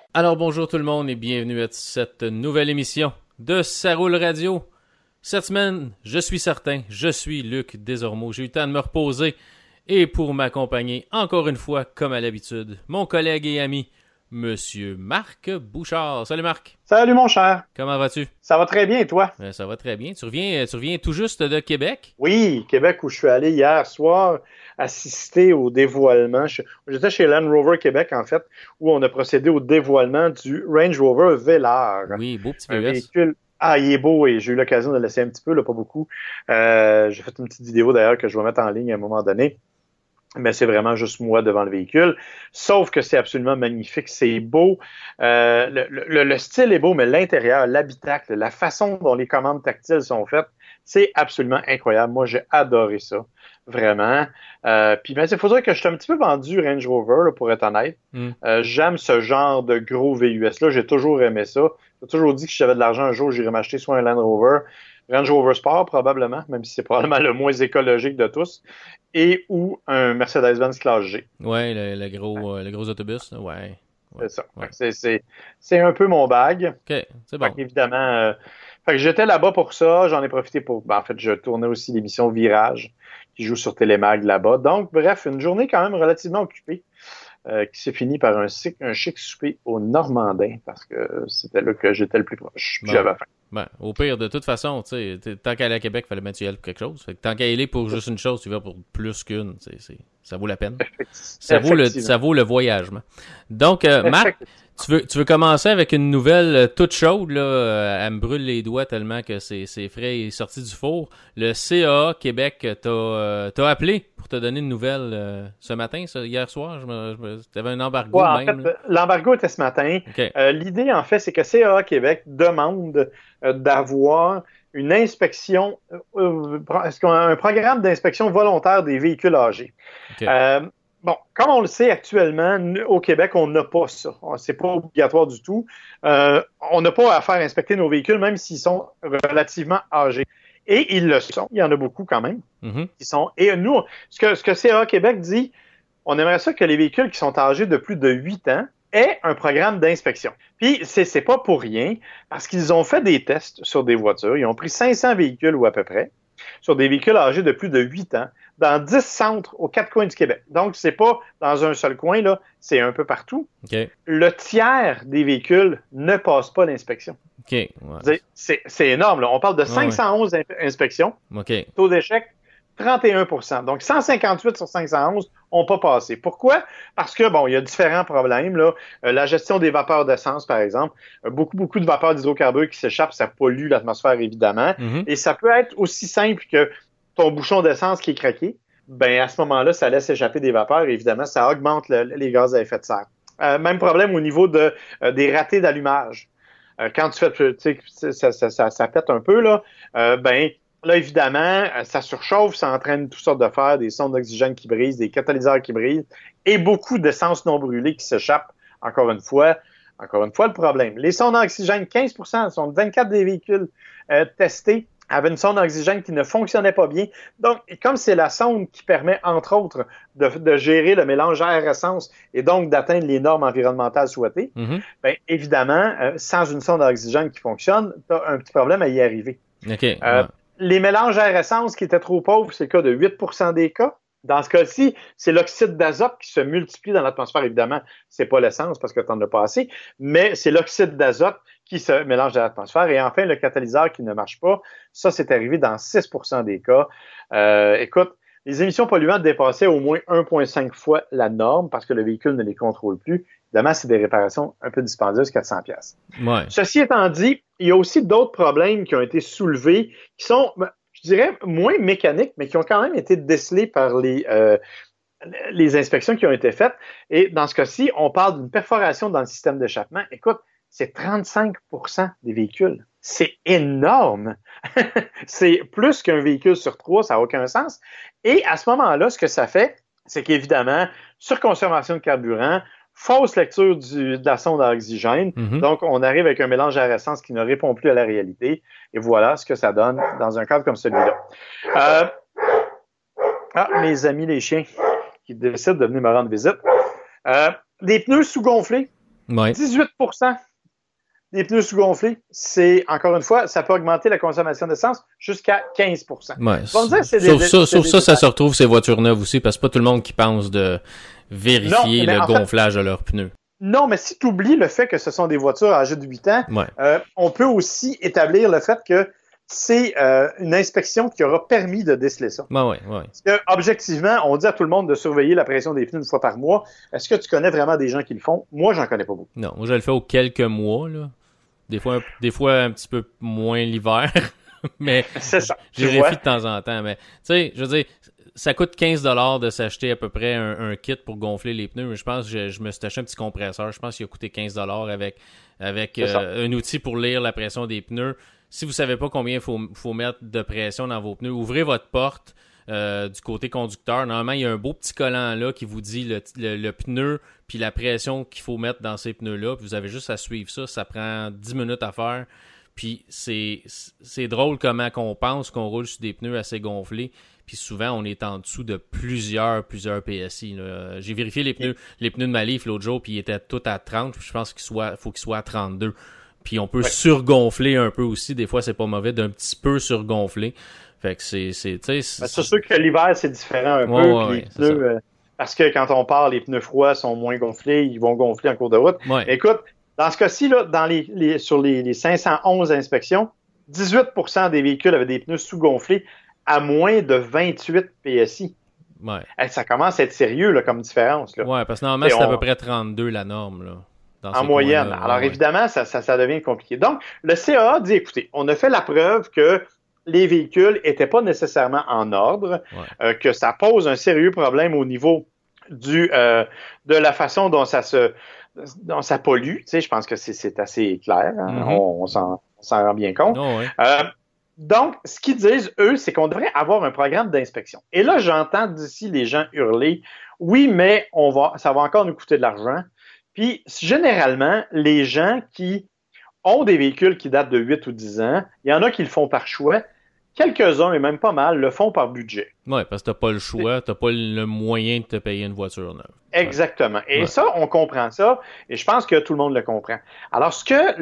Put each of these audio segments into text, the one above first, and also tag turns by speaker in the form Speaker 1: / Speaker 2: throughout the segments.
Speaker 1: Alors bonjour tout le monde et bienvenue à cette nouvelle émission de Ça roule radio. Cette semaine, je suis Luc Desormeaux. J'ai eu le temps de me reposer et pour m'accompagner encore une fois, comme à l'habitude, mon collègue et ami, Monsieur Marc Bouchard. Salut Marc.
Speaker 2: Salut mon cher.
Speaker 1: Comment vas-tu?
Speaker 2: Ça va très bien et toi?
Speaker 1: Ça va très bien. Tu reviens tout juste de Québec?
Speaker 2: Oui, Québec où je suis allé hier soir assister au dévoilement. J'étais chez Land Rover Québec en fait, où on a procédé au dévoilement du Range Rover Velar.
Speaker 1: Oui, beau petit
Speaker 2: Un
Speaker 1: VUS.
Speaker 2: véhicule. Ah, il est beau et j'ai eu l'occasion de le laisser un petit peu, là, pas beaucoup. J'ai fait une petite vidéo d'ailleurs que je vais mettre en ligne à un moment donné. Mais c'est vraiment juste moi devant le véhicule. Sauf que c'est absolument magnifique, c'est beau. Le style est beau, mais l'intérieur, l'habitacle, la façon dont les commandes tactiles sont faites, c'est absolument incroyable. Moi, j'ai adoré ça, vraiment. Puis, il faudrait que je sois un petit peu vendu Range Rover, là, pour être honnête. J'aime ce genre de gros VUS-là. J'ai toujours aimé ça. J'ai toujours dit que si j'avais de l'argent un jour, j'irais m'acheter soit un Land Rover, Range Rover Sport probablement, même si c'est probablement le moins écologique de tous, et ou un Mercedes-Benz Classe G.
Speaker 1: Ouais, le gros autobus. Là. Ouais.
Speaker 2: C'est ça.
Speaker 1: Ouais.
Speaker 2: C'est un peu mon bag.
Speaker 1: OK, c'est bon.
Speaker 2: Évidemment, fait que j'étais là-bas pour ça. J'en ai profité pour... en fait, je tournais aussi l'émission Virage qui joue sur Télémag là-bas. Donc, bref, une journée quand même relativement occupée qui s'est finie par un chic souper au Normandin parce que c'était là que j'étais le plus proche. Puis j'avais faim.
Speaker 1: Ben, au pire, de toute façon, tu sais, tant qu'à aller à Québec, il fallait mettre tu y aller pour quelque chose. Fait que tant qu'à y aller pour juste une chose, tu vas pour plus qu'une. Ça vaut la peine. Ça vaut le voyagement. Donc, Marc, tu veux commencer avec une nouvelle toute chaude, là. Elle me brûle les doigts tellement que c'est frais et sorti du four. Le CAA Québec t'a appelé pour te donner une nouvelle ce matin, hier soir. T'avais un embargo même.
Speaker 2: En fait, l'embargo était ce matin.
Speaker 1: Okay.
Speaker 2: L'idée, en fait, c'est que CAA Québec demande d'avoir une inspection, un programme d'inspection volontaire des véhicules âgés.
Speaker 1: Okay.
Speaker 2: Bon, comme on le sait actuellement, au Québec, on n'a pas ça. C'est pas obligatoire du tout. On n'a pas à faire inspecter nos véhicules, même s'ils sont relativement âgés. Et ils le sont. Il y en a beaucoup quand même. Qui sont. Et nous, ce que CAA Québec dit, on aimerait ça que les véhicules qui sont âgés de plus de 8 ans aient un programme d'inspection. Puis, c'est pas pour rien, parce qu'ils ont fait des tests sur des voitures. Ils ont pris 500 véhicules ou à peu près, sur des véhicules âgés de plus de 8 ans, dans 10 centres aux 4 coins du Québec. Donc, c'est pas dans un seul coin, là, c'est un peu partout.
Speaker 1: Okay.
Speaker 2: Le tiers des véhicules ne passe pas l'inspection.
Speaker 1: Okay. Ouais.
Speaker 2: C'est énorme, là. On parle de 511 inspections.
Speaker 1: Okay.
Speaker 2: Taux d'échec, 31%. Donc, 158 sur 511 n'ont pas passé. Pourquoi? Parce que, bon, il y a différents problèmes, là. La gestion des vapeurs d'essence, par exemple. Beaucoup de vapeurs d'hydrocarbures qui s'échappent, ça pollue l'atmosphère, évidemment. Et ça peut être aussi simple que ton bouchon d'essence qui est craqué. Ben, à ce moment-là, ça laisse échapper des vapeurs. Et évidemment, ça augmente les gaz à effet de serre. Même problème au niveau des ratés d'allumage. Quand tu fais, tu sais, ça pète un peu, là. Là, évidemment, ça surchauffe, ça entraîne toutes sortes de fer, des sondes d'oxygène qui brisent, des catalyseurs qui brisent et beaucoup d'essence non brûlée qui s'échappe. Encore une fois, le problème. Les sondes d'oxygène, 15%, sont 24 des véhicules testés avaient une sonde d'oxygène qui ne fonctionnait pas bien. Donc, comme c'est la sonde qui permet, entre autres, de gérer le mélange air-essence et donc d'atteindre les normes environnementales souhaitées, bien, évidemment, sans une sonde d'oxygène qui fonctionne, tu as un petit problème à y arriver.
Speaker 1: Okay.
Speaker 2: Les mélanges air-essence qui étaient trop pauvres, c'est le cas de 8% des cas. Dans ce cas-ci, c'est l'oxyde d'azote qui se multiplie dans l'atmosphère. Évidemment, c'est pas l'essence parce que tu n'en as pas assez, mais c'est l'oxyde d'azote qui se mélange dans l'atmosphère. Et enfin, le catalyseur qui ne marche pas. Ça, c'est arrivé dans 6% des cas. Écoute, les émissions polluantes dépassaient au moins 1,5 fois la norme parce que le véhicule ne les contrôle plus. Évidemment, c'est des réparations un peu dispendieuses, 400$.
Speaker 1: Ouais.
Speaker 2: Ceci étant dit, il y a aussi d'autres problèmes qui ont été soulevés, qui sont, je dirais, moins mécaniques, mais qui ont quand même été décelés par les inspections qui ont été faites. Et dans ce cas-ci, on parle d'une perforation dans le système d'échappement. Écoute, c'est 35% des véhicules. C'est énorme. C'est plus qu'un véhicule sur 3, ça n'a aucun sens. Et à ce moment-là, ce que ça fait, c'est qu'évidemment, surconsommation de carburant, fausse lecture de la sonde à oxygène. Donc, on arrive avec un mélange à essence qui ne répond plus à la réalité. Et voilà ce que ça donne dans un cadre comme celui-là. Mes amis les chiens qui décident de venir me rendre visite. Des pneus sous-gonflés.
Speaker 1: Ouais.
Speaker 2: 18% des pneus sous-gonflés, c'est, encore une fois, ça peut augmenter la consommation d'essence jusqu'à 15%.
Speaker 1: Ouais.
Speaker 2: Sauf
Speaker 1: ça se retrouve ces voitures neuves aussi, parce que c'est pas tout le monde qui pense de vérifier le gonflage de leurs pneus.
Speaker 2: Non, mais si tu oublies le fait que ce sont des voitures âgées de 8 ans, on peut aussi établir le fait que c'est une inspection qui aura permis de déceler ça.
Speaker 1: Ouais.
Speaker 2: Parce que, objectivement, on dit à tout le monde de surveiller la pression des pneus une fois par mois. Est-ce que tu connais vraiment des gens qui le font? Moi, j'en connais pas beaucoup.
Speaker 1: Non, moi je le fais aux quelques mois, là. Des fois un petit peu moins l'hiver, mais
Speaker 2: c'est ça.
Speaker 1: Je vérifie de temps en temps. Mais tu sais, je veux dire, ça coûte 15$ de s'acheter à peu près un kit pour gonfler les pneus. Je pense que je me suis acheté un petit compresseur. Je pense qu'il a coûté 15$ avec un outil pour lire la pression des pneus. Si vous savez pas combien il faut mettre de pression dans vos pneus, ouvrez votre porte du côté conducteur. Normalement, il y a un beau petit collant là qui vous dit le pneu puis la pression qu'il faut mettre dans ces pneus-là. Puis vous avez juste à suivre ça. Ça prend 10 minutes à faire. Puis c'est drôle comment qu'on pense qu'on roule sur des pneus assez gonflés. Puis souvent, on est en dessous de plusieurs PSI. Là. J'ai vérifié les pneus de ma Leaf l'autre jour, puis ils étaient tous à 30. Puis je pense faut qu'ils soient à 32. Puis on peut surgonfler un peu aussi. Des fois, c'est pas mauvais d'un petit peu surgonfler. Fait que c'est
Speaker 2: sûr que l'hiver, c'est différent un peu. Les pneus, parce que quand on part, les pneus froids sont moins gonflés. Ils vont gonfler en cours de route.
Speaker 1: Ouais.
Speaker 2: Écoute, dans ce cas-ci, là, sur les 511 inspections, 18% des véhicules avaient des pneus sous-gonflés à moins de 28 PSI.
Speaker 1: Ouais.
Speaker 2: Ça commence à être sérieux là, comme différence. Là.
Speaker 1: Ouais, parce que normalement, c'est à peu près 32 la norme. Là,
Speaker 2: en moyenne. Alors évidemment, ça devient compliqué. Donc, le CAA dit, écoutez, on a fait la preuve que les véhicules n'étaient pas nécessairement en ordre, que ça pose un sérieux problème au niveau de la façon dont ça pollue. Tu sais, je pense que c'est assez clair. Hein? On s'en rend bien compte. Donc, ce qu'ils disent, eux, c'est qu'on devrait avoir un programme d'inspection. Et là, j'entends d'ici les gens hurler, oui, mais ça va encore nous coûter de l'argent. Puis, généralement, les gens qui ont des véhicules qui datent de 8 ou 10 ans, il y en a qui le font par choix. Quelques-uns, et même pas mal, le font par budget.
Speaker 1: Oui, parce que t'as pas le choix, t'as pas le moyen de te payer une voiture neuve.
Speaker 2: Exactement. Et ça, on comprend ça, et je pense que tout le monde le comprend. Alors, ce que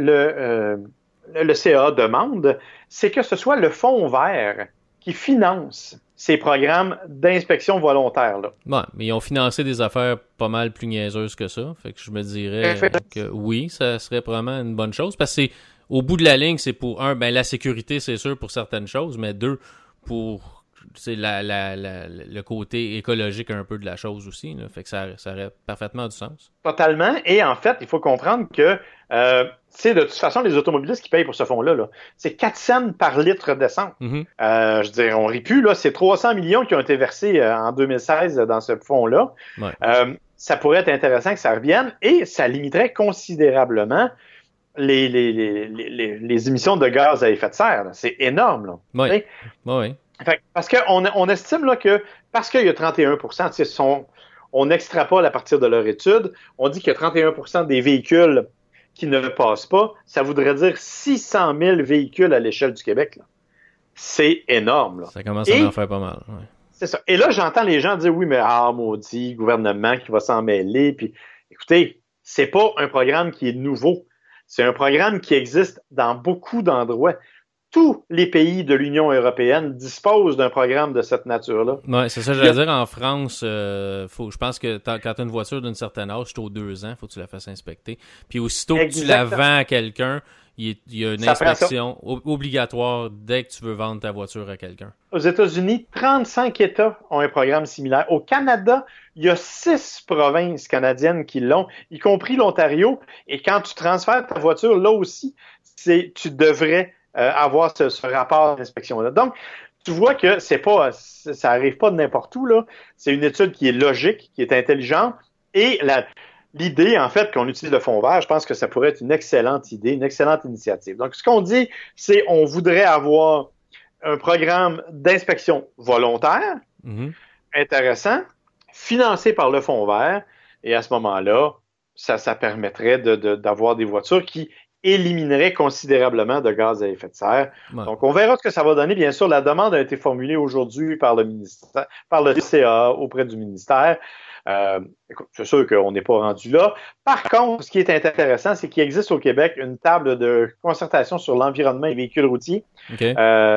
Speaker 2: le CA demande, c'est que ce soit le Fonds vert qui finance ces programmes d'inspection volontaire. Là.
Speaker 1: Ouais, mais ils ont financé des affaires pas mal plus niaiseuses que ça. Fait que je me dirais que oui, ça serait probablement une bonne chose. Parce que au bout de la ligne, c'est pour la sécurité, c'est sûr, pour certaines choses, mais deux, pour le côté écologique un peu de la chose aussi. Là. Fait que ça aurait parfaitement du sens.
Speaker 2: Totalement. Et en fait, il faut comprendre que de toute façon, les automobilistes qui payent pour ce fonds-là, c'est 4 cents par litre d'essence. Je veux dire, on rit plus, là, c'est 300 millions qui ont été versés en 2016 dans ce fonds-là.
Speaker 1: Ouais.
Speaker 2: Ça pourrait être intéressant que ça revienne et ça limiterait considérablement les émissions de gaz à effet de serre. Là. C'est énorme. Là.
Speaker 1: Oui. Oui.
Speaker 2: Parce qu'on estime là, que parce qu'il y a 31%, on extrapole à partir de leur étude, on dit qu'il y a 31% des véhicules qui ne passent pas, ça voudrait dire 600 000 véhicules à l'échelle du Québec. Là. C'est énorme. Là.
Speaker 1: Ça commence à en faire pas mal. Ouais.
Speaker 2: C'est ça. Et là, j'entends les gens dire, oui, mais maudit, gouvernement qui va s'en mêler. Puis, écoutez, c'est pas un programme qui est nouveau. C'est un programme qui existe dans beaucoup d'endroits. Tous les pays de l'Union européenne disposent d'un programme de cette nature-là.
Speaker 1: Oui, c'est ça, j'allais dire. En France, je pense que quand tu as une voiture d'une certaine âge, c'est aux 2 ans, il faut que tu la fasses inspecter. Puis aussitôt que tu la vends à quelqu'un, il y a une inspection obligatoire dès que tu veux vendre ta voiture à quelqu'un.
Speaker 2: Aux États-Unis, 35 États ont un programme similaire. Au Canada, il y a 6 provinces canadiennes qui l'ont, y compris l'Ontario. Et quand tu transfères ta voiture, là aussi, tu devrais avoir ce rapport d'inspection-là. Donc, tu vois que ça arrive pas de n'importe où, là. C'est une étude qui est logique, qui est intelligente. Et l'idée, en fait, qu'on utilise le fonds vert, je pense que ça pourrait être une excellente idée, une excellente initiative. Donc, ce qu'on dit, c'est on voudrait avoir un programme d'inspection volontaire, intéressant, financé par le fonds vert. Et à ce moment-là, ça permettrait d'avoir des voitures qui éliminerait considérablement de gaz à effet de serre. Ouais. Donc, on verra ce que ça va donner. Bien sûr, la demande a été formulée aujourd'hui par le CA auprès du ministère. Écoute, c'est sûr qu'on n'est pas rendu là. Par contre, ce qui est intéressant, c'est qu'il existe au Québec une table de concertation sur l'environnement et les véhicules routiers.
Speaker 1: Okay.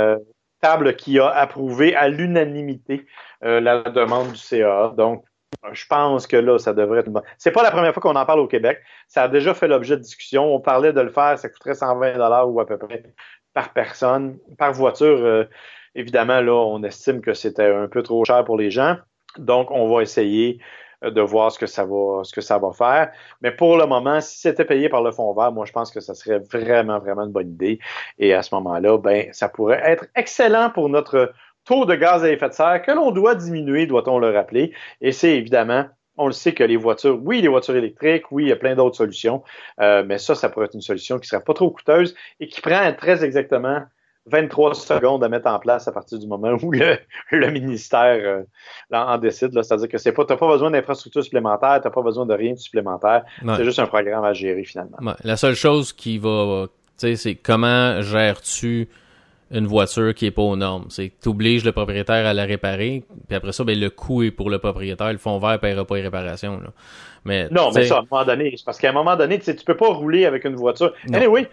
Speaker 2: Table qui a approuvé à l'unanimité la demande du CA. Donc, je pense que là, ça devrait être une bonne. C'est pas la première fois qu'on en parle au Québec. Ça a déjà fait l'objet de discussion. On parlait de le faire, ça coûterait 120 $ ou à peu près par personne, par voiture. Évidemment, là, on estime que c'était un peu trop cher pour les gens. Donc, on va essayer de voir ce que ça va faire. Mais pour le moment, si c'était payé par le Fonds vert, moi, je pense que ça serait vraiment, vraiment une bonne idée. Et à ce moment-là, ben, ça pourrait être excellent pour notre taux de gaz à effet de serre que l'on doit diminuer, doit-on le rappeler. Et c'est évidemment, on le sait que les voitures électriques, oui, il y a plein d'autres solutions, mais ça pourrait être une solution qui ne serait pas trop coûteuse et qui prend très exactement 23 secondes à mettre en place à partir du moment où le ministère en décide. Là. C'est-à-dire que tu n'as pas besoin d'infrastructures supplémentaires, tu n'as pas besoin de rien de supplémentaire. Ouais. C'est juste un programme à gérer finalement.
Speaker 1: Ouais. La seule chose qui va, c'est comment gères-tu une voiture qui est pas aux normes. C'est que tu obliges le propriétaire à la réparer, puis après ça, ben, le coût est pour le propriétaire. Le fonds vert ne paiera pas les réparations. Là. Mais
Speaker 2: ça, à un moment donné, c'est parce qu'à un moment donné, tu peux pas rouler avec une voiture. Anyway,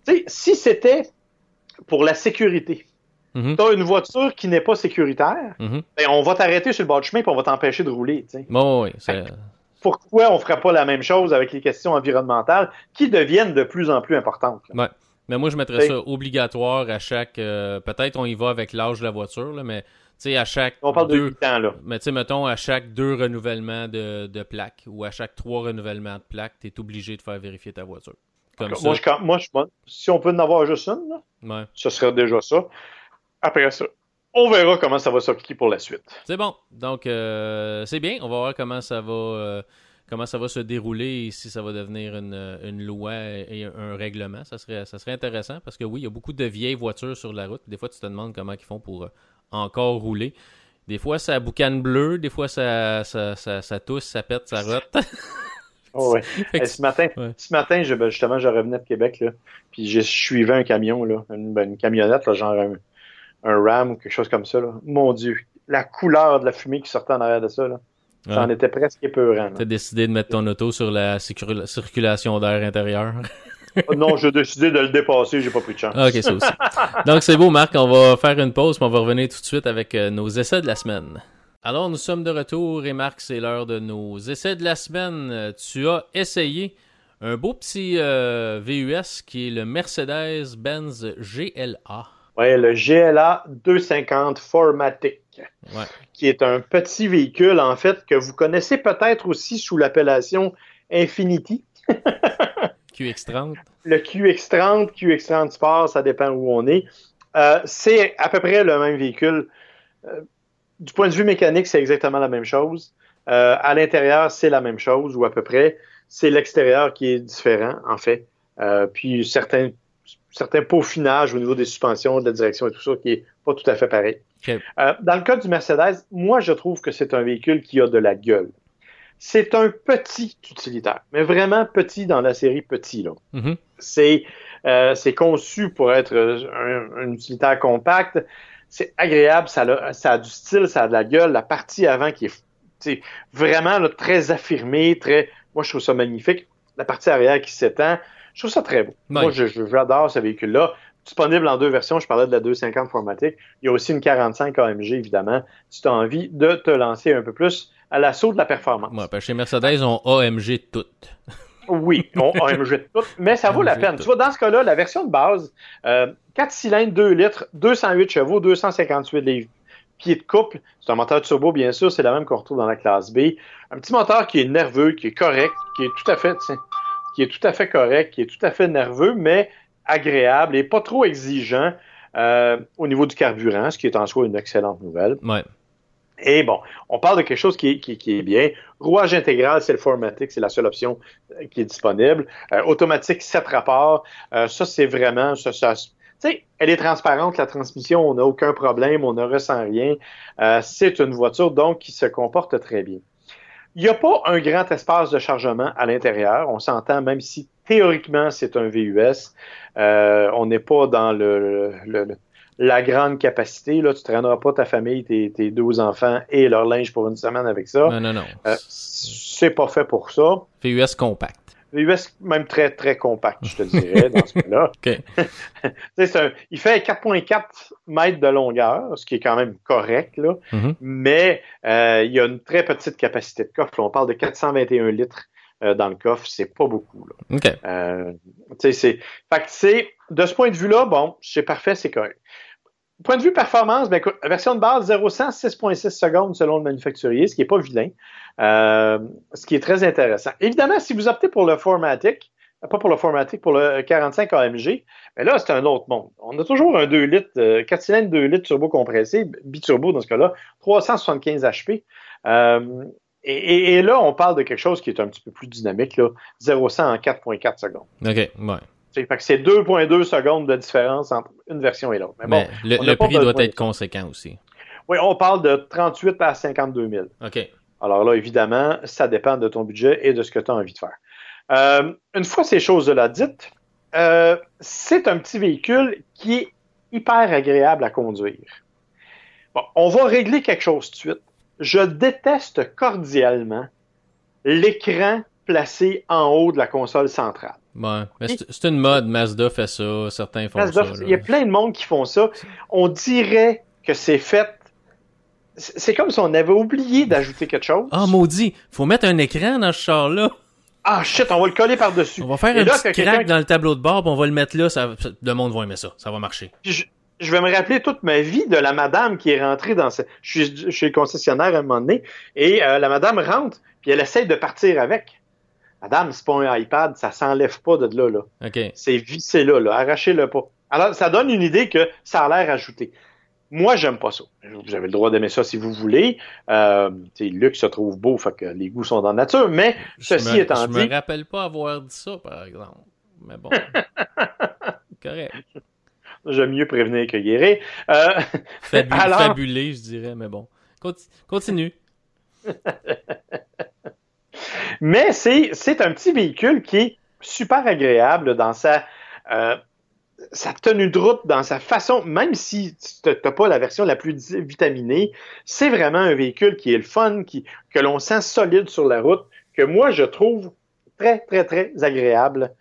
Speaker 2: si c'était pour la sécurité, tu as une voiture qui n'est pas sécuritaire, ben, on va t'arrêter sur le bord du chemin et on va t'empêcher de rouler.
Speaker 1: Bon, oui,
Speaker 2: pourquoi on ne ferait pas la même chose avec les questions environnementales qui deviennent de plus en plus importantes?
Speaker 1: Ouais. Mais moi, je mettrais ça obligatoire à chaque... peut-être on y va avec l'âge de la voiture, là, mais à chaque...
Speaker 2: On parle de 8 ans, là.
Speaker 1: Mais mettons, à chaque 2 renouvellements de plaques ou à chaque 3 renouvellements de plaques, tu es obligé de faire vérifier ta voiture. Comme ça.
Speaker 2: Moi, si on peut en avoir juste une, là, ce serait déjà ça. Après ça, on verra comment ça va s'appliquer pour la suite.
Speaker 1: C'est bon. Donc, c'est bien. On va voir comment ça va se dérouler et si ça va devenir une loi et un règlement. Ça serait intéressant parce que oui, il y a beaucoup de vieilles voitures sur la route. Des fois, tu te demandes comment ils font pour encore rouler. Des fois, ça boucane bleu. Des fois, ça tousse, ça pète, ça rote.
Speaker 2: Oh ouais. Ce matin, justement, je revenais de Québec, là, puis je suivais un camion, là, une camionnette, là, genre un Ram ou quelque chose comme ça. Là. Mon Dieu, la couleur de la fumée qui sortait en arrière de ça, là, ça en était presque épeurant.
Speaker 1: Tu as décidé de mettre ton auto sur la circulation d'air intérieur.
Speaker 2: Non, j'ai décidé de le dépasser, j'ai pas pris de chance.
Speaker 1: Ok, ça aussi. Donc c'est beau, Marc, on va faire une pause, puis on va revenir tout de suite avec nos essais de la semaine. Alors, nous sommes de retour et Marc, c'est l'heure de nos essais de la semaine. Tu as essayé un beau petit VUS qui est le Mercedes-Benz GLA.
Speaker 2: Oui, le GLA 250 4MATIC, qui est un petit véhicule, en fait, que vous connaissez peut-être aussi sous l'appellation Infiniti.
Speaker 1: QX30.
Speaker 2: Le QX30, QX30 Sport, ça dépend où on est. C'est à peu près le même véhicule. Du point de vue mécanique, c'est exactement la même chose. À l'intérieur, c'est la même chose, ou à peu près. C'est l'extérieur qui est différent, en fait. Puis certains peaufinages au niveau des suspensions, de la direction et tout ça, qui est pas tout à fait pareil.
Speaker 1: Okay.
Speaker 2: Dans le cas du Mercedes, moi, je trouve que c'est un véhicule qui a de la gueule. C'est un petit utilitaire, mais vraiment petit dans la série petit, là. C'est conçu pour être un utilitaire compact. C'est agréable, ça a du style, ça a de la gueule. La partie avant qui est vraiment là, très affirmée, moi, je trouve ça magnifique. La partie arrière qui s'étend, je trouve ça très beau. Ouais. Moi, j'adore ce véhicule-là. Disponible en 2 versions. Je parlais de la 250 4MATIC. Il y a aussi une 45 AMG, évidemment, si tu as envie de te lancer un peu plus à l'assaut de la performance.
Speaker 1: Ouais, parce que chez Mercedes, on AMG toutes.
Speaker 2: Oui, on AMG toutes, mais ça vaut la peine. Tu vois, dans ce cas-là, la version de base, 4 cylindres, 2 litres, 208 chevaux, 258 livres. Pied de couple, c'est un moteur turbo, bien sûr, c'est la même qu'on retrouve dans la classe B. Un petit moteur qui est nerveux, qui est correct, qui est tout à fait correct, qui est tout à fait nerveux, mais agréable et pas trop exigeant au niveau du carburant, ce qui est en soi une excellente nouvelle.
Speaker 1: Ouais.
Speaker 2: Et bon, on parle de quelque chose qui est bien. Rouage intégral, c'est le 4MATIC, c'est la seule option qui est disponible. Automatique 7 rapports, ça c'est vraiment... Tu sais, elle est transparente, la transmission, on n'a aucun problème, on ne ressent rien. C'est une voiture, donc, qui se comporte très bien. Il n'y a pas un grand espace de chargement à l'intérieur. On s'entend, même si théoriquement c'est un VUS, on n'est pas dans le la grande capacité. Là, tu ne traîneras pas ta famille, tes 12 enfants et leur linge pour une semaine avec ça.
Speaker 1: Non.
Speaker 2: C'est pas fait pour ça.
Speaker 1: VUS compact.
Speaker 2: VUS même très, très compact, je te dirais, dans ce cas-là.
Speaker 1: OK.
Speaker 2: Il fait 4,4 mètres de longueur, ce qui est quand même correct, là. Mais il y a une très petite capacité de coffre. Là. On parle de 421 litres dans le coffre. C'est pas beaucoup. Là.
Speaker 1: OK.
Speaker 2: Fait que de ce point de vue-là, bon, c'est parfait, c'est correct. Point de vue performance, ben écoute, version de base 0-100, 6,6 secondes selon le manufacturier, ce qui n'est pas vilain, ce qui est très intéressant. Évidemment, si vous optez pour le Formatic, pas pour le Formatic, pour le 45 AMG, ben là, c'est un autre monde. On a toujours un 2 litres, 4 cylindres 2 litres turbo compressé, biturbo dans ce cas-là, 375 HP. Et là, on parle de quelque chose qui est un petit peu plus dynamique, là, 0-100 en 4,4 secondes.
Speaker 1: OK, ouais.
Speaker 2: Fait que c'est 2,2 secondes de différence entre une version et l'autre. Mais bon,
Speaker 1: le prix doit être conséquent aussi.
Speaker 2: Oui, on parle de 38 à 52 000.
Speaker 1: OK.
Speaker 2: Alors là, évidemment, ça dépend de ton budget et de ce que tu as envie de faire. Une fois ces choses-là dites, c'est un petit véhicule qui est hyper agréable à conduire. Bon, on va régler quelque chose tout de suite. Je déteste cordialement l'écran placé en haut de la console centrale.
Speaker 1: Ouais, mais c'est une mode. Mazda fait ça, certains font
Speaker 2: Mazda,
Speaker 1: ça. Là.
Speaker 2: Il y a plein de monde qui font ça. On dirait que c'est fait. C'est comme si on avait oublié d'ajouter quelque chose.
Speaker 1: Ah, maudit, faut mettre un écran dans ce char-là.
Speaker 2: Ah, shit, on va le coller par-dessus.
Speaker 1: On va faire un petit crack dans le tableau de bord, puis on va le mettre là, le monde va aimer ça, ça va marcher.
Speaker 2: Je vais me rappeler toute ma vie de la madame qui est rentrée dans ce... Je suis chez le concessionnaire à un moment donné, et la madame rentre, puis elle essaie de partir avec. Madame, c'est pas un iPad, ça s'enlève pas de là.
Speaker 1: Okay.
Speaker 2: C'est vissé là, arrachez-le pas. Alors, ça donne une idée que ça a l'air ajouté. Moi, j'aime pas ça. Vous avez le droit d'aimer ça si vous voulez. Luc se trouve beau, fait que les goûts sont dans la nature, mais ceci étant dit...
Speaker 1: Je me rappelle pas avoir dit ça, par exemple. Mais bon, correct.
Speaker 2: J'aime mieux prévenir que guérir.
Speaker 1: Fabulé, je dirais, mais bon. Continue.
Speaker 2: Mais c'est un petit véhicule qui est super agréable dans sa tenue de route, dans sa façon, même si tu n'as pas la version la plus vitaminée, c'est vraiment un véhicule qui est le fun, que l'on sent solide sur la route, que moi je trouve très, très, très agréable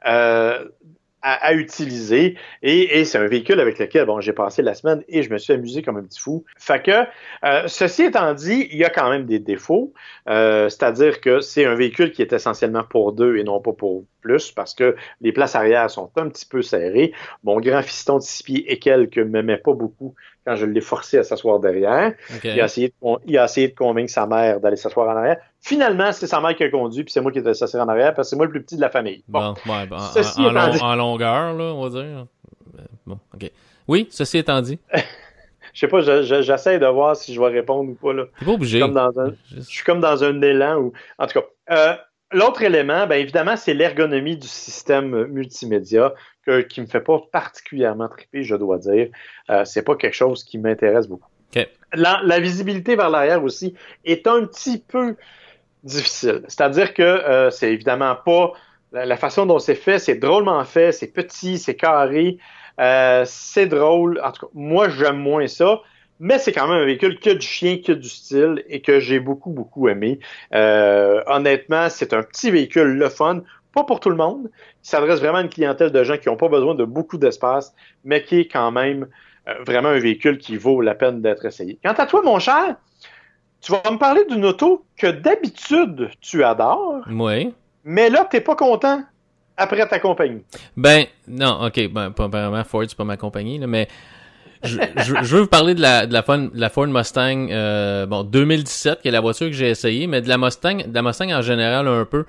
Speaker 2: à utiliser. Et c'est un véhicule avec lequel j'ai passé la semaine et je me suis amusé comme un petit fou. Fait que, ceci étant dit, il y a quand même des défauts. C'est-à-dire que c'est un véhicule qui est essentiellement pour deux et non pas pour plus, parce que les places arrière sont un petit peu serrées. Mon grand fiston de 6 pieds et quelques m'aimait pas beaucoup quand je l'ai forcé à s'asseoir derrière.
Speaker 1: Okay.
Speaker 2: Il a essayé de convaincre sa mère d'aller s'asseoir en arrière. Finalement, c'est sa mère qui a conduit, puis c'est moi qui étais s'asseoir en arrière, parce que c'est moi le plus petit de la famille.
Speaker 1: Bon, en longueur, là, on va dire. Bon, OK. Oui, ceci étant dit.
Speaker 2: Je sais pas, j'essaie de voir si je vais répondre ou pas, là.
Speaker 1: T'es pas obligé.
Speaker 2: Je suis comme dans un élan où... En tout cas, l'autre élément, bien évidemment, c'est l'ergonomie du système multimédia qui me fait pas particulièrement triper, je dois dire. C'est pas quelque chose qui m'intéresse beaucoup.
Speaker 1: Okay.
Speaker 2: La visibilité vers l'arrière aussi est un petit peu difficile. C'est-à-dire que c'est évidemment pas la façon dont c'est fait, drôlement fait, c'est petit, c'est carré, c'est drôle. En tout cas, moi, j'aime moins ça. Mais c'est quand même un véhicule qui a du chien, qui a du style et que j'ai beaucoup, beaucoup aimé. Honnêtement, c'est un petit véhicule, le fun. Pas pour tout le monde. Il s'adresse vraiment à une clientèle de gens qui n'ont pas besoin de beaucoup d'espace, mais qui est quand même vraiment un véhicule qui vaut la peine d'être essayé. Quant à toi, mon cher, tu vas me parler d'une auto que d'habitude tu adores.
Speaker 1: Oui. Mais
Speaker 2: là, t'es pas content après ta compagnie.
Speaker 1: Ben, non, ok. Ben, apparemment, Ford, c'est pas ma compagnie, là, mais je veux vous parler de la Ford Mustang 2017, qui est la voiture que j'ai essayée, mais de la Mustang en général un peu.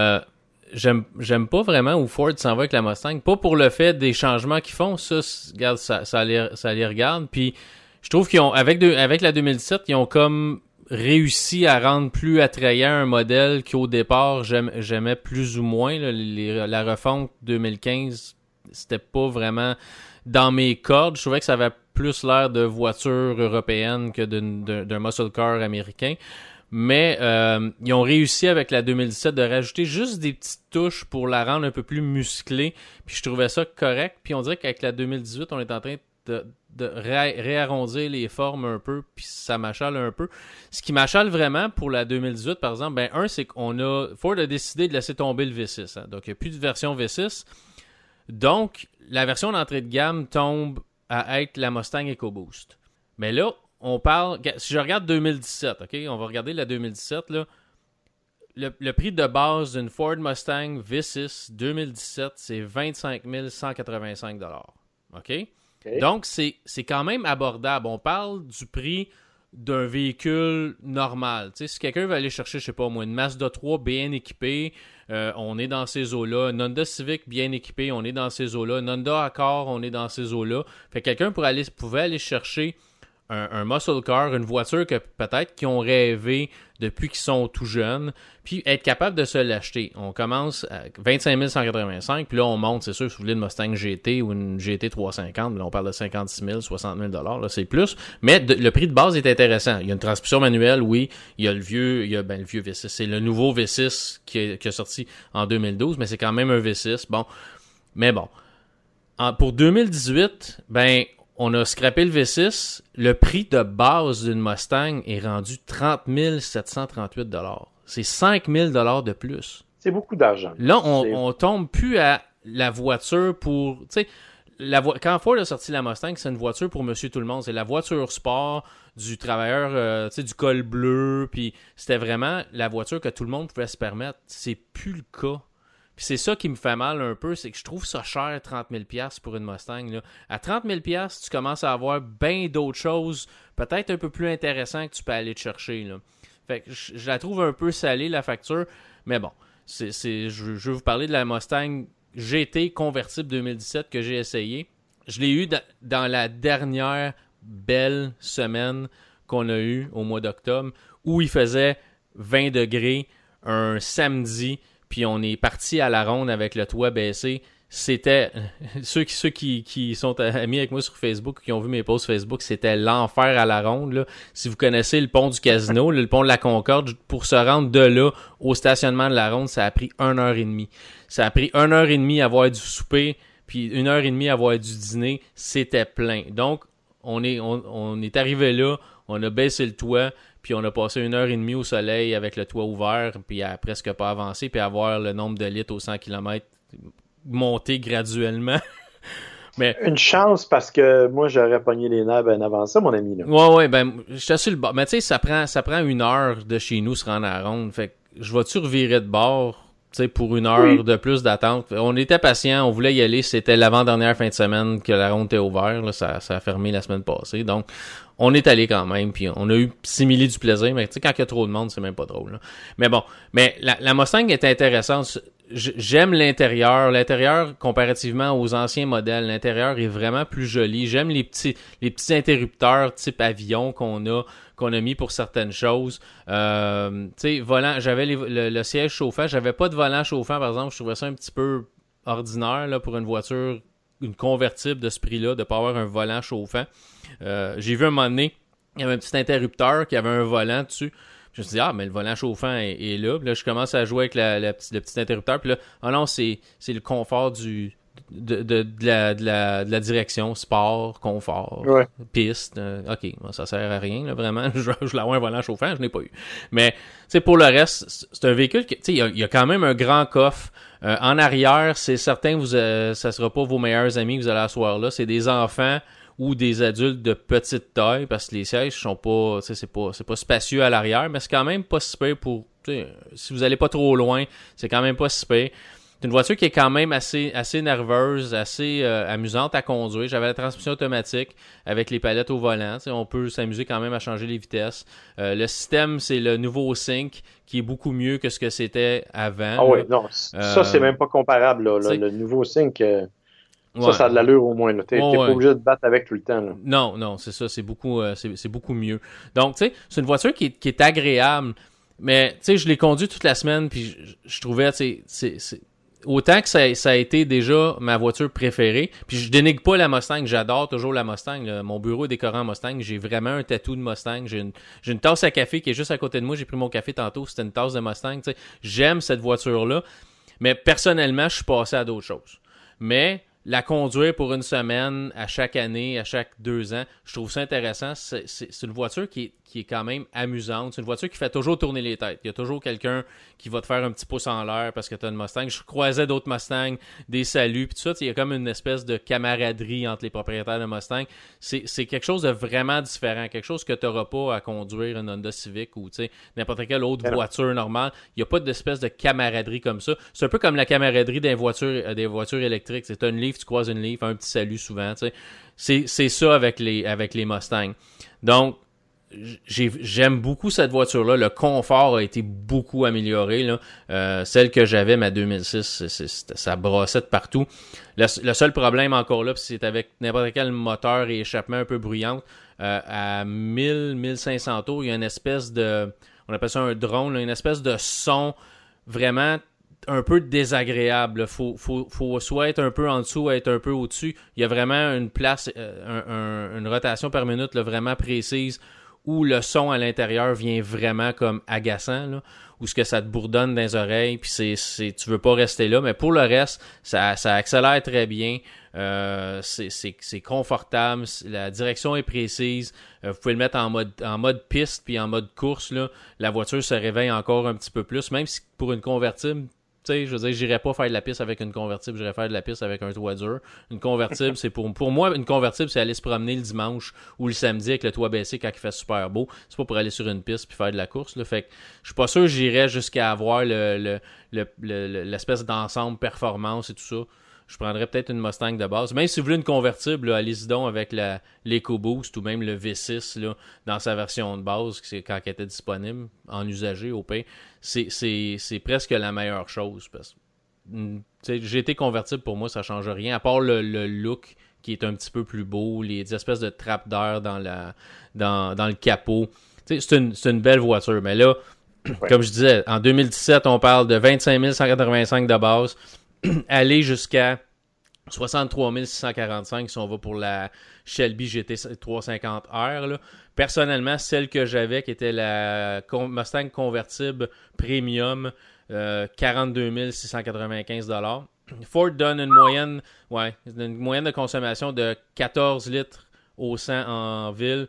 Speaker 1: J'aime pas vraiment où Ford s'en va avec la Mustang. Pas pour le fait des changements qu'ils font, regarde, ça les regarde. Puis je trouve qu'ils ont avec la 2017, ils ont comme réussi à rendre plus attrayant un modèle qui au départ j'aimais plus ou moins. Là, la refonte 2015, c'était pas vraiment dans mes cordes. Je trouvais que ça avait plus l'air de voiture européenne que d'un muscle car américain. Mais ils ont réussi avec la 2017 de rajouter juste des petites touches pour la rendre un peu plus musclée. Puis je trouvais ça correct. Puis on dirait qu'avec la 2018, on est en train réarrondir les formes un peu, puis ça m'achale un peu. Ce qui m'achale vraiment pour la 2018, par exemple, c'est Ford a décidé de laisser tomber le V6. Hein, donc, il n'y a plus de version V6. Donc, la version d'entrée de gamme tombe à être la Mustang EcoBoost. Mais là, si je regarde 2017, OK, on va regarder la 2017, là. Le prix de base d'une Ford Mustang V6 2017, c'est 25 185 $. OK? Donc, c'est quand même abordable. On parle du prix d'un véhicule normal. Tu sais, si quelqu'un veut aller chercher, je sais pas moi, une Mazda 3 bien équipée, on est dans ces eaux-là. Une Honda Civic bien équipée, on est dans ces eaux-là. Une Honda Accord, on est dans ces eaux-là. Fait que quelqu'un pouvait aller chercher un muscle car, une voiture que peut-être qu'ils ont rêvé depuis qu'ils sont tout jeunes, puis être capable de se l'acheter. On commence à 25 185, puis là on monte, c'est sûr, si vous voulez une Mustang GT ou une GT 350, là on parle de 56 000, 60 000 $, là c'est plus, mais le prix de base est intéressant. Il y a une transmission manuelle, oui, il y a le vieux V6, c'est le nouveau V6 qui est sorti en 2012, mais c'est quand même un V6, bon. Mais bon, pour 2018, on a scrappé le V6. Le prix de base d'une Mustang est rendu 30 738 $. C'est 5 000 $ de plus.
Speaker 2: C'est beaucoup d'argent.
Speaker 1: Là, on tombe plus à la voiture pour... Tu sais, quand Ford a sorti la Mustang, c'est une voiture pour monsieur tout le monde. C'est la voiture sport du travailleur, du col bleu. Puis c'était vraiment la voiture que tout le monde pouvait se permettre. C'est plus le cas. Puis c'est ça qui me fait mal un peu, c'est que je trouve ça cher, 30 000 $ pour une Mustang. Là. À 30 000 $, tu commences à avoir bien d'autres choses, peut-être un peu plus intéressantes que tu peux aller te chercher. Là. Fait que je la trouve un peu salée, la facture. Mais bon, je veux vous parler de la Mustang GT convertible 2017 que j'ai essayé. Je l'ai eu dans la dernière belle semaine qu'on a eue au mois d'octobre, où il faisait 20 degrés un samedi. Puis on est parti à la ronde avec le toit baissé. C'était... Ceux qui sont amis avec moi sur Facebook, qui ont vu mes posts Facebook, c'était l'enfer à la ronde. Là. Si vous connaissez le pont du Casino, le pont de la Concorde, pour se rendre de là au stationnement de la ronde, ça a pris 1h30. Ça a pris 1h30 à avoir du souper, puis 1h30 à avoir du dîner. C'était plein. Donc, on est arrivé là, on a baissé le toit, puis on a passé 1h30 au soleil avec le toit ouvert, puis à presque pas avancer, puis à voir le nombre de litres au 100 km monter graduellement. Mais
Speaker 2: une chance, parce que moi, j'aurais pogné les nerfs bien avant ça, mon ami. Là.
Speaker 1: Ouais, j'étais sur le bord. Mais tu sais, ça prend 1 heure de chez nous se rendre à la ronde. Fait que je vais-tu revirer de bord, tu sais, pour 1 heure de plus d'attente? On était patient, on voulait y aller. C'était l'avant-dernière fin de semaine que la ronde était ouverte. Là, ça a fermé la semaine passée. Donc, on est allé quand même, puis on a eu simili du plaisir, mais tu sais, quand il y a trop de monde, c'est même pas drôle. Là. Mais bon, la Mustang est intéressante. J'aime l'intérieur. L'intérieur, comparativement aux anciens modèles, l'intérieur est vraiment plus joli. J'aime les petits interrupteurs type avion qu'on a mis pour certaines choses. Tu sais, volant, j'avais le siège chauffant. J'avais pas de volant chauffant, par exemple. Je trouvais ça un petit peu ordinaire là, pour une voiture, une convertible de ce prix-là, de pas avoir un volant chauffant. J'ai vu un moment donné, il y avait un petit interrupteur qui avait un volant dessus. Je me suis dit, mais le volant chauffant est là. Puis là, je commence à jouer avec le petit interrupteur. Puis là, non, c'est le confort de la direction, sport, confort, piste. OK, ça sert à rien, là, vraiment. Je voulais avoir un volant chauffant, je n'ai pas eu. Mais, tu sais, pour le reste, c'est un véhicule qui, tu sais, il y a quand même un grand coffre. En arrière, c'est certain que ça sera pas vos meilleurs amis que vous allez asseoir là. C'est des enfants ou des adultes de petite taille, parce que les sièges sont pas, tu sais, c'est pas spacieux à l'arrière, mais c'est quand même pas si pire pour, tu sais, si vous allez pas trop loin, c'est quand même pas si pire. C'est une voiture qui est quand même assez nerveuse, assez amusante à conduire. J'avais la transmission automatique avec les palettes au volant. Tu sais, on peut s'amuser quand même à changer les vitesses. Le système, c'est le nouveau Sync, qui est beaucoup mieux que ce que c'était avant.
Speaker 2: Ah oui, non, ça, c'est même pas comparable. Là, le nouveau Sync... Ça a de l'allure au moins. T'es pas obligé de te battre avec tout le temps. Là.
Speaker 1: Non, c'est ça. C'est beaucoup mieux. Donc, tu sais, c'est une voiture qui est agréable. Mais, tu sais, je l'ai conduit toute la semaine, puis je trouvais, tu sais, autant que ça a été déjà ma voiture préférée. Puis je dénigre pas la Mustang. J'adore toujours la Mustang. Là. Mon bureau est décoré en Mustang. J'ai vraiment un tatou de Mustang. J'ai une tasse à café qui est juste à côté de moi. J'ai pris mon café tantôt. C'était une tasse de Mustang. Tu sais, j'aime cette voiture-là. Mais personnellement, je suis passé à d'autres choses. Mais la conduire pour une semaine, à chaque année, à chaque 2 ans, je trouve ça intéressant. C'est une voiture qui est quand même amusante. C'est une voiture qui fait toujours tourner les têtes. Il y a toujours quelqu'un qui va te faire un petit pouce en l'air parce que tu as une Mustang. Je croisais d'autres Mustangs, des saluts, puis tout ça. Il y a comme une espèce de camaraderie entre les propriétaires de Mustang. C'est quelque chose de vraiment différent. Quelque chose que tu n'auras pas à conduire une Honda Civic ou n'importe quelle autre voiture normale. Il n'y a pas d'espèce de camaraderie comme ça. C'est un peu comme la camaraderie des voitures électriques. C'est une Leaf, tu croises une Leaf, un petit salut souvent. C'est ça avec les Mustangs. Donc, j'aime beaucoup cette voiture-là. Le confort a été beaucoup amélioré. Là. Celle que j'avais, ma 2006, ça brassait de partout. Le seul problème encore là, c'est avec n'importe quel moteur et échappement un peu bruyante. À 1000-1500 tours, il y a une espèce de... On appelle ça un drone, là, une espèce de son vraiment un peu désagréable. Faut soit être un peu en dessous, être un peu au-dessus. Il y a vraiment une place, une rotation par minute là, vraiment précise où le son à l'intérieur vient vraiment comme agaçant, là, où ce que ça te bourdonne dans les oreilles, puis tu veux pas rester là, mais pour le reste, ça accélère très bien, c'est confortable, la direction est précise, vous pouvez le mettre en mode piste puis en mode course, là, la voiture se réveille encore un petit peu plus, même si pour une convertible, tu sais, je veux dire, j'irais pas faire de la piste avec une convertible, j'irais faire de la piste avec un toit dur. Une convertible, c'est pour moi, une convertible, c'est aller se promener le dimanche ou le samedi avec le toit baissé quand il fait super beau. C'est pas pour aller sur une piste puis faire de la course, là. Fait que je suis pas sûr que j'irais jusqu'à avoir l'espèce d'ensemble performance et tout ça. Je prendrais peut-être une Mustang de base. Même si vous voulez une convertible, là, allez-y donc avec l'EcoBoost ou même le V6 là, dans sa version de base, quand elle était disponible en usagé au pays. C'est presque la meilleure chose. Parce que j'ai été convertible, pour moi, ça ne change rien. À part le look qui est un petit peu plus beau, les espèces de trappes d'air dans le capot. C'est une belle voiture. Mais là, comme je disais, en 2017, on parle de 25 185 de base. Aller jusqu'à 63 645 si on va pour la Shelby GT 350R. Là. Personnellement, celle que j'avais, qui était la Mustang convertible premium, 42 695 $. Ford donne une moyenne de consommation de 14 litres au 100 en ville,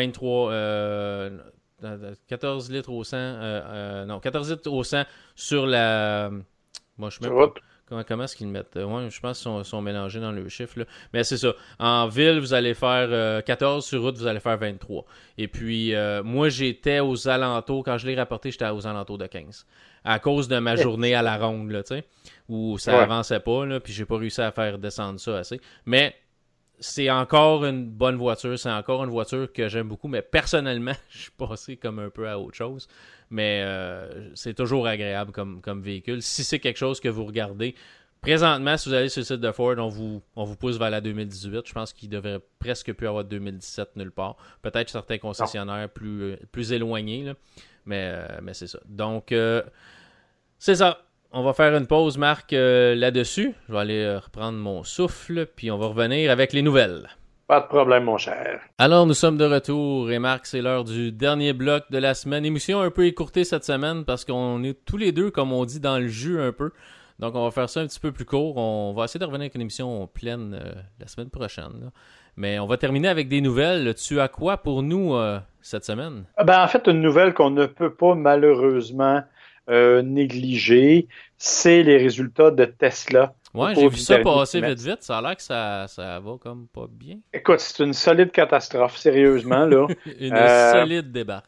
Speaker 1: 14 litres au 100, 14 litres au 100 sur la... Moi, je mets comment est-ce qu'ils le mettent? Ouais, je pense qu'ils sont mélangés dans le chiffre. Là. Mais c'est ça. En ville, vous allez faire 14. Sur route, vous allez faire 23. Et puis, moi, j'étais aux alentours. Quand je l'ai rapporté, j'étais aux alentours de 15. À cause de ma journée à la ronde, là, tu sais, où ça avançait pas, là, puis j'ai pas réussi à faire descendre ça assez. Mais c'est encore une bonne voiture. C'est encore une voiture que j'aime beaucoup. Mais personnellement, je suis passé comme un peu à autre chose. Mais c'est toujours agréable comme véhicule. Si c'est quelque chose que vous regardez, présentement, si vous allez sur le site de Ford, on vous pousse vers la 2018. Je pense qu'il devrait presque plus avoir de 2017 nulle part. Peut-être certains concessionnaires plus éloignés, là. Mais c'est ça. Donc, c'est ça. On va faire une pause, Marc, là-dessus. Je vais aller reprendre mon souffle, puis on va revenir avec les nouvelles.
Speaker 2: Pas de problème, mon cher.
Speaker 1: Alors, nous sommes de retour et Marc, c'est l'heure du dernier bloc de la semaine. Émission un peu écourtée cette semaine parce qu'on est tous les deux, comme on dit, dans le jus un peu. Donc, on va faire ça un petit peu plus court. On va essayer de revenir avec une émission pleine la semaine prochaine, là. Mais on va terminer avec des nouvelles. Tu as quoi pour nous cette semaine?
Speaker 2: En fait, une nouvelle qu'on ne peut pas malheureusement négliger, c'est les résultats de Tesla.
Speaker 1: Ouais, j'ai vu ça passer vite. Ça a l'air que ça va comme pas bien.
Speaker 2: Écoute, c'est une solide catastrophe, sérieusement, là.
Speaker 1: Une solide débat.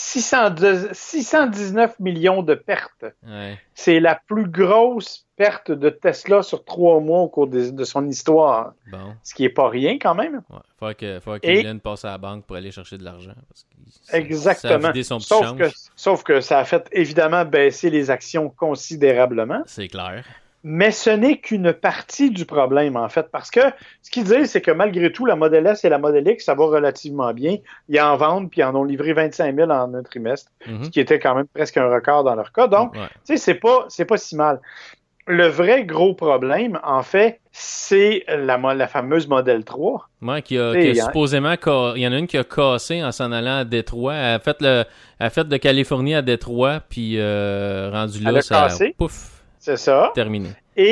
Speaker 2: 619 millions de pertes.
Speaker 1: Ouais.
Speaker 2: C'est la plus grosse perte de Tesla sur 3 mois au cours de son histoire.
Speaker 1: Bon.
Speaker 2: Ce qui est pas rien, quand même.
Speaker 1: Ouais. Faudrait qu'Elon passe à la banque pour aller chercher de l'argent.
Speaker 2: Exactement.
Speaker 1: Ça a vidé son petit change.
Speaker 2: Sauf que ça a fait évidemment baisser les actions considérablement.
Speaker 1: C'est clair.
Speaker 2: Mais ce n'est qu'une partie du problème, en fait, parce que ce qu'ils disent, c'est que malgré tout, la Model S et la Model X, ça va relativement bien. Ils en vendent, puis ils en ont livré 25 000 en un trimestre, ce qui était quand même presque un record dans leur cas. Donc, tu sais, c'est pas si mal. Le vrai gros problème, en fait, c'est la fameuse Model 3.
Speaker 1: Ouais, qui a supposément... Il y en a une qui a cassé en s'en allant à Détroit. Elle a fait de Californie à Détroit, puis rendu là, ça... Pouf!
Speaker 2: C'est ça.
Speaker 1: Terminé.
Speaker 2: Et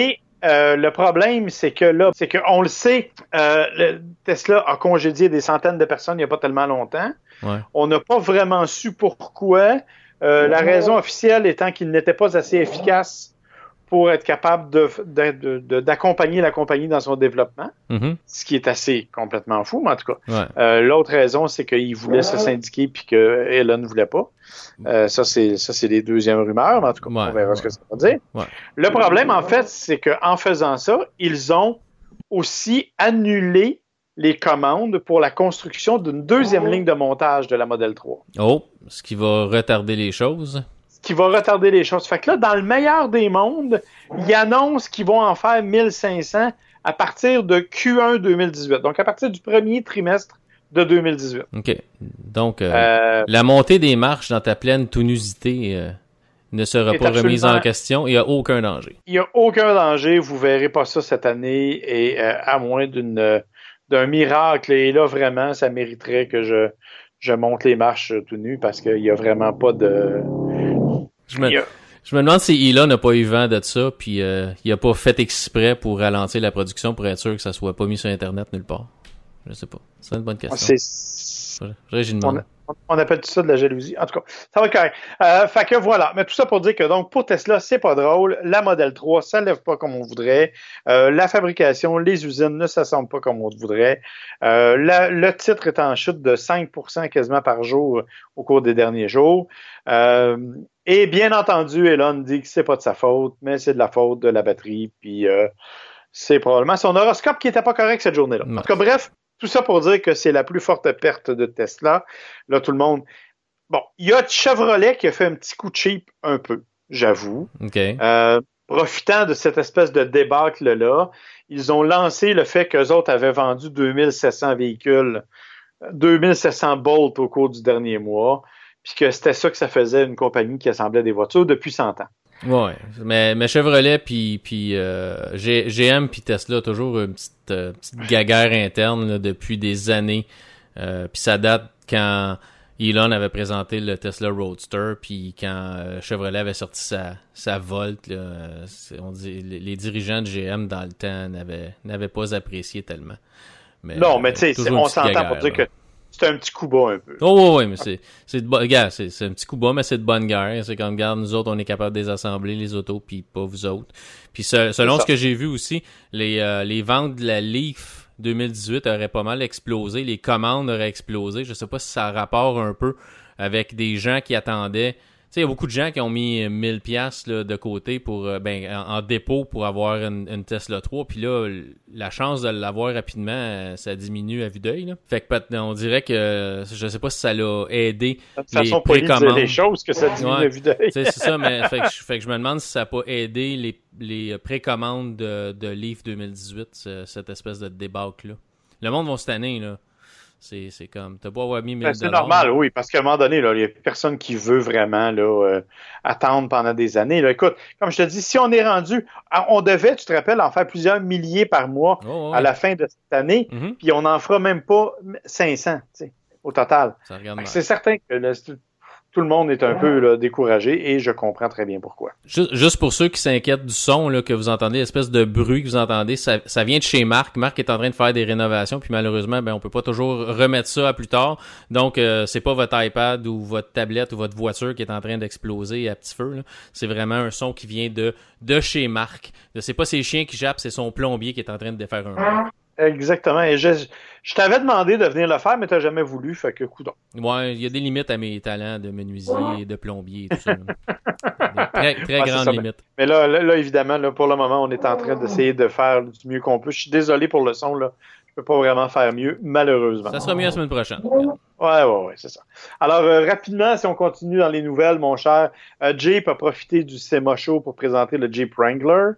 Speaker 2: le problème, c'est que là, c'est qu'on le sait, Tesla a congédié des centaines de personnes il n'y a pas tellement longtemps.
Speaker 1: Ouais.
Speaker 2: On n'a pas vraiment su pourquoi. La raison officielle étant qu'il n'était pas assez efficace pour être capable d'accompagner la compagnie dans son développement, ce qui est assez complètement fou, mais en tout cas. Ouais. L'autre raison, c'est qu'il voulait se syndiquer puis que Elon ne voulait pas. Ça, c'est les deuxièmes rumeurs, mais en tout cas, on verra ce que ça va dire. Ouais. Le problème, en fait, c'est qu'en faisant ça, ils ont aussi annulé les commandes pour la construction d'une deuxième ligne de montage de la Model 3.
Speaker 1: Oh, ce qui va retarder les choses.
Speaker 2: Qui va retarder les choses. Fait que là, dans le meilleur des mondes, ils annoncent qu'ils vont en faire 1500 à partir de Q1 2018. Donc, à partir du premier trimestre de 2018.
Speaker 1: OK. Donc, la montée des marches dans ta pleine tonusité ne sera pas remise en question. Il n'y a aucun danger.
Speaker 2: Il n'y a aucun danger. Vous ne verrez pas ça cette année. Et à moins d'un miracle. Et là, vraiment, ça mériterait que je monte les marches tout nu parce qu'il n'y a vraiment pas de...
Speaker 1: Je me demande si Elon n'a pas eu vent de ça, puis il a pas fait exprès pour ralentir la production pour être sûr que ça soit pas mis sur Internet nulle part. Je sais pas. C'est une bonne question.
Speaker 2: On appelle tout ça de la jalousie. En tout cas, ça va être correct. Fait que voilà. Mais tout ça pour dire que donc pour Tesla, c'est pas drôle. La Model 3, ça ne lève pas comme on voudrait. La fabrication, les usines ne s'assemblent pas comme on voudrait. Le titre est en chute de 5% quasiment par jour au cours des derniers jours. Et bien entendu, Elon dit que c'est pas de sa faute, mais c'est de la faute de la batterie. Puis c'est probablement son horoscope qui était pas correct cette journée-là. En tout cas, bref. Tout ça pour dire que c'est la plus forte perte de Tesla. Là, tout le monde... Bon, il y a Chevrolet qui a fait un petit coup de cheap un peu, j'avoue.
Speaker 1: Okay.
Speaker 2: Profitant de cette espèce de débâcle-là, ils ont lancé le fait qu'eux autres avaient vendu 2700 véhicules, 2700 Bolt au cours du dernier mois, puis que c'était ça que ça faisait une compagnie qui assemblait des voitures depuis 100 ans.
Speaker 1: Ouais, mais Chevrolet puis GM puis Tesla toujours une petite guéguerre interne là, depuis des années. Puis ça date quand Elon avait présenté le Tesla Roadster, puis quand Chevrolet avait sorti sa Volt, là, on dit les dirigeants de GM dans le temps n'avaient pas apprécié tellement. Mais,
Speaker 2: non, mais tu sais, on s'entend pour dire que c'est un petit coup bas un peu.
Speaker 1: Oh oui, mais c'est un petit coup bas, mais c'est de bonne guerre. C'est comme, regarde, nous autres, on est capable de désassembler les autos, puis pas vous autres. Puis selon ce que j'ai vu aussi, les ventes de la Leaf 2018 auraient pas mal explosé. Les commandes auraient explosé. Je sais pas si ça a rapport un peu avec des gens qui attendaient. Tu sais, il y a beaucoup de gens qui ont mis 1000$ là, de côté pour en dépôt pour avoir une Tesla 3. Puis là, la chance de l'avoir rapidement, ça diminue à vue d'œil. Là. Fait que on dirait que je sais pas si ça l'a aidé les précommandes.
Speaker 2: Des choses que ça diminue à vue d'œil.
Speaker 1: C'est ça, mais fait que je me demande si ça n'a pas aidé les précommandes de Leaf 2018, cette espèce de débâcle-là. Le monde va se tanner, là. C'est comme, t'as pas avoir mis 1000$.
Speaker 2: C'est normal, oui, parce qu'à un moment donné, il y a personne qui veut vraiment là, attendre pendant des années. Là. Écoute, comme je te dis, si on est rendu, on devait, tu te rappelles, en faire plusieurs milliers par mois à la fin de cette année, puis on n'en fera même pas 500, tu sais, au total. C'est certain que tout le monde est un peu là, découragé et je comprends très bien pourquoi.
Speaker 1: Juste pour ceux qui s'inquiètent du son là, que vous entendez, l'espèce de bruit que vous entendez, ça vient de chez Marc. Marc est en train de faire des rénovations, puis malheureusement, on peut pas toujours remettre ça à plus tard. Donc, c'est pas votre iPad ou votre tablette ou votre voiture qui est en train d'exploser à petit feu. Là. C'est vraiment un son qui vient de chez Marc. C'est pas ses chiens qui jappent, c'est son plombier qui est en train de défaire un...
Speaker 2: Exactement. Et je t'avais demandé de venir le faire, mais t'as jamais voulu, fait que coudonc.
Speaker 1: Ouais, il y a des limites à mes talents de menuisier et de plombier et tout ça. Très, très grandes limites.
Speaker 2: Mais là, évidemment, là, pour le moment, on est en train d'essayer de faire du mieux qu'on peut. Je suis désolé pour le son, là. Je peux pas vraiment faire mieux, malheureusement.
Speaker 1: Ça sera mieux la semaine prochaine.
Speaker 2: Ouais, c'est ça. Alors, rapidement, si on continue dans les nouvelles, mon cher, Jeep a profité du SEMA Show pour présenter le Jeep Wrangler.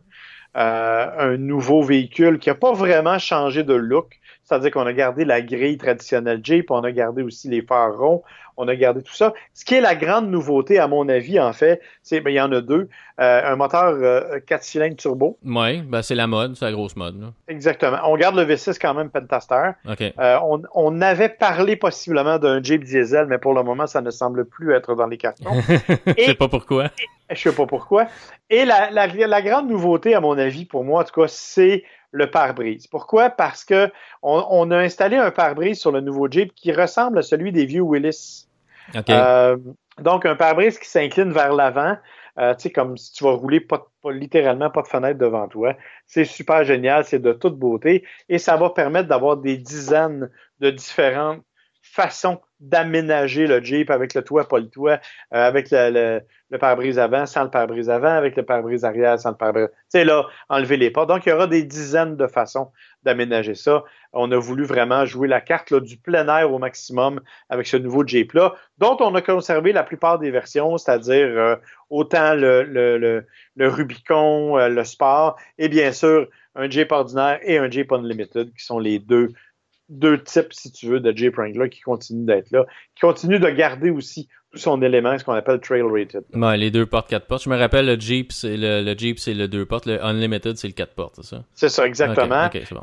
Speaker 2: Un nouveau véhicule qui n'a pas vraiment changé de look. C'est-à-dire qu'on a gardé la grille traditionnelle Jeep, on a gardé aussi les phares ronds, on a gardé tout ça. Ce qui est la grande nouveauté, à mon avis, en fait, c'est il y en a deux. Un moteur 4 cylindres turbo.
Speaker 1: Oui, c'est la mode, c'est la grosse mode. Là.
Speaker 2: Exactement. On garde le V6 quand même Pentaster.
Speaker 1: Okay.
Speaker 2: On avait parlé possiblement d'un Jeep diesel, mais pour le moment, ça ne semble plus être dans les cartons.
Speaker 1: Je sais pas pourquoi.
Speaker 2: Je sais pas pourquoi. Et la grande nouveauté, à mon avis, pour moi, en tout cas, c'est le pare-brise. Pourquoi? Parce que on a installé un pare-brise sur le nouveau Jeep qui ressemble à celui des vieux Willys.
Speaker 1: Okay.
Speaker 2: Donc, un pare-brise qui s'incline vers l'avant, tu sais, comme si tu vas rouler littéralement pas de fenêtre devant toi. C'est super génial, c'est de toute beauté et ça va permettre d'avoir des dizaines de différentes façons d'aménager le Jeep avec le toit, pas le toit, avec le pare-brise avant, sans le pare-brise avant, avec le pare-brise arrière, sans le pare-brise. Tu sais, là, enlever les portes. Donc, il y aura des dizaines de façons d'aménager ça. On a voulu vraiment jouer la carte là, du plein air au maximum avec ce nouveau Jeep-là, dont on a conservé la plupart des versions, c'est-à-dire autant le Rubicon, le Sport, et bien sûr, un Jeep ordinaire et un Jeep Unlimited, qui sont les deux types, si tu veux, de Jeep Wrangler qui continuent d'être là, qui continuent de garder aussi tout son élément, ce qu'on appelle Trail Rated.
Speaker 1: Ouais, les 2 portes, 4 portes. Je me rappelle, le Jeep, c'est le 2 portes. Le Unlimited, c'est le 4 portes, c'est ça?
Speaker 2: C'est ça, exactement.
Speaker 1: OK, c'est bon.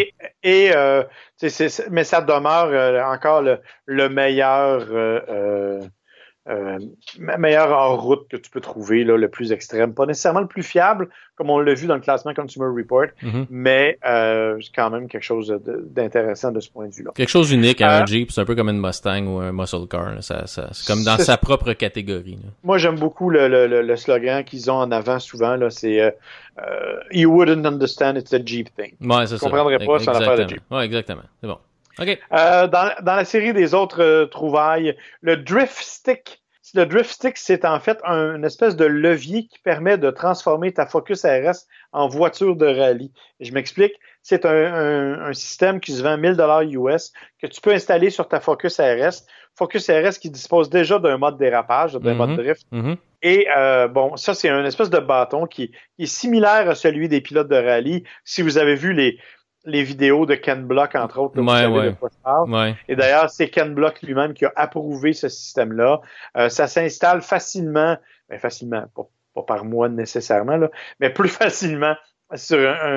Speaker 2: Mais ça demeure encore le meilleur meilleur hors route que tu peux trouver, là, le plus extrême. Pas nécessairement le plus fiable, comme on l'a vu dans le classement Consumer Report, mais c'est quand même quelque chose d'intéressant de ce point de vue-là.
Speaker 1: Quelque chose d'unique à un Jeep, c'est un peu comme une Mustang ou un Muscle Car. C'est comme dans sa propre catégorie. Là.
Speaker 2: Moi, j'aime beaucoup le slogan qu'ils ont en avant souvent, là, c'est You wouldn't understand, it's a Jeep thing.
Speaker 1: Ouais, c'est ça.
Speaker 2: Tu comprendrais pas, c'est une affaire de Jeep.
Speaker 1: Ouais, exactement. C'est bon. OK.
Speaker 2: Dans la série des autres trouvailles, le Drift Stick. Le Drift Stick, c'est en fait une espèce de levier qui permet de transformer ta Focus RS en voiture de rallye. Et je m'explique, c'est un système qui se vend $1000 US que tu peux installer sur ta Focus RS. Focus RS qui dispose déjà d'un mode dérapage, d'un mode drift. Et bon, ça, c'est une espèce de bâton qui est similaire à celui des pilotes de rallye. Si vous avez vu les vidéos de Ken Block, entre autres, là, vous savez de quoi je parle.
Speaker 1: Ouais.
Speaker 2: Et d'ailleurs, c'est Ken Block lui-même qui a approuvé ce système-là. Ça s'installe facilement, pas par moi nécessairement, là, mais plus facilement sur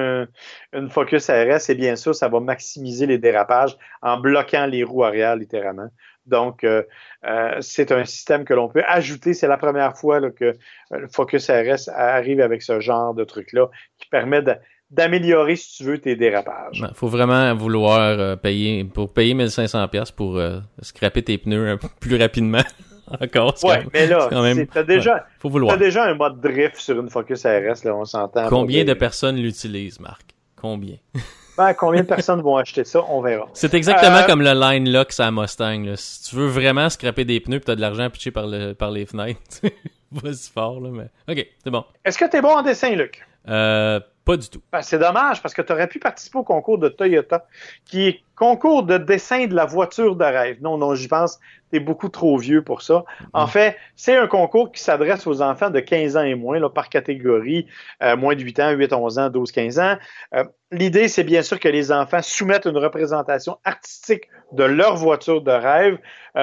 Speaker 2: une Focus RS. Et bien sûr, ça va maximiser les dérapages en bloquant les roues arrière, littéralement. Donc, c'est un système que l'on peut ajouter. C'est la première fois là, que le Focus RS arrive avec ce genre de truc-là qui permet d'améliorer, si tu veux, tes dérapages.
Speaker 1: Il faut vraiment vouloir payer 1500$ pour scraper tes pneus un peu plus rapidement. Encore.
Speaker 2: Mais là, t'as déjà un mode drift sur une Focus RS, là, on s'entend.
Speaker 1: Combien de personnes l'utilisent, Marc? Combien?
Speaker 2: Combien de personnes vont acheter ça? On verra.
Speaker 1: C'est exactement comme le line lock sur la Mustang. Là. Si tu veux vraiment scraper des pneus et t'as de l'argent pitché par les fenêtres, vas-y fort, là, mais... OK, c'est bon.
Speaker 2: Est-ce que t'es bon en dessin, Luc?
Speaker 1: Pas du tout.
Speaker 2: C'est dommage parce que tu aurais pu participer au concours de Toyota, qui est concours de dessin de la voiture de rêve. Non, j'y pense, t'es beaucoup trop vieux pour ça. En fait, c'est un concours qui s'adresse aux enfants de 15 ans et moins, là, par catégorie, moins de 8 ans, 8, 11 ans, 12, 15 ans. L'idée, c'est bien sûr que les enfants soumettent une représentation artistique de leur voiture de rêve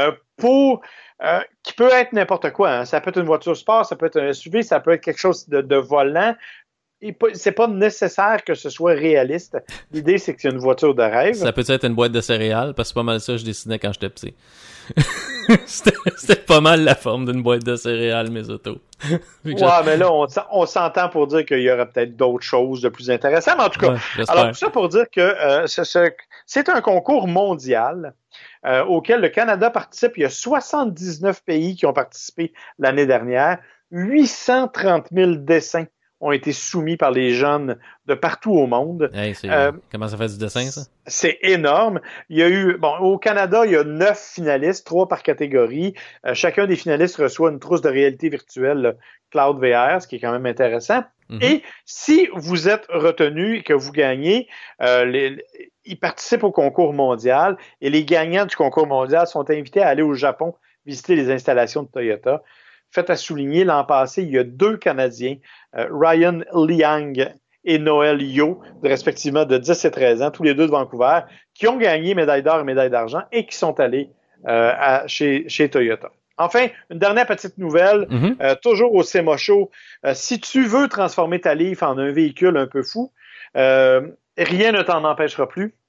Speaker 2: qui peut être n'importe quoi. Hein. Ça peut être une voiture sport, ça peut être un SUV, ça peut être quelque chose de volant. C'est pas nécessaire que ce soit réaliste. L'idée, c'est que c'est une voiture de rêve.
Speaker 1: Ça peut être une boîte de céréales, parce que c'est pas mal ça que je dessinais quand j'étais petit. C'était pas mal la forme d'une boîte de céréales, mes autos.
Speaker 2: Mais là, on s'entend pour dire qu'il y aurait peut-être d'autres choses de plus intéressantes. Mais en tout cas, alors tout ça pour dire que c'est un concours mondial auquel le Canada participe. Il y a 79 pays qui ont participé l'année dernière. 830 000 dessins ont été soumis par les jeunes de partout au monde.
Speaker 1: Hey, comment ça fait du dessin, ça?
Speaker 2: C'est énorme. Il y a eu, au Canada, il y a 9 finalistes, 3 par catégorie. Chacun des finalistes reçoit une trousse de réalité virtuelle Cloud VR, ce qui est quand même intéressant. Et si vous êtes retenu et que vous gagnez, ils participent au concours mondial et les gagnants du concours mondial sont invités à aller au Japon visiter les installations de Toyota. Fait à souligner, l'an passé, il y a 2 Canadiens, Ryan Liang et Noël Yo, respectivement de 10 et 13 ans, tous les deux de Vancouver, qui ont gagné médaille d'or et médaille d'argent et qui sont allés chez Toyota. Enfin, une dernière petite nouvelle, toujours au SEMA Show. Si tu veux transformer ta Leaf en un véhicule un peu fou, rien ne t'en empêchera plus.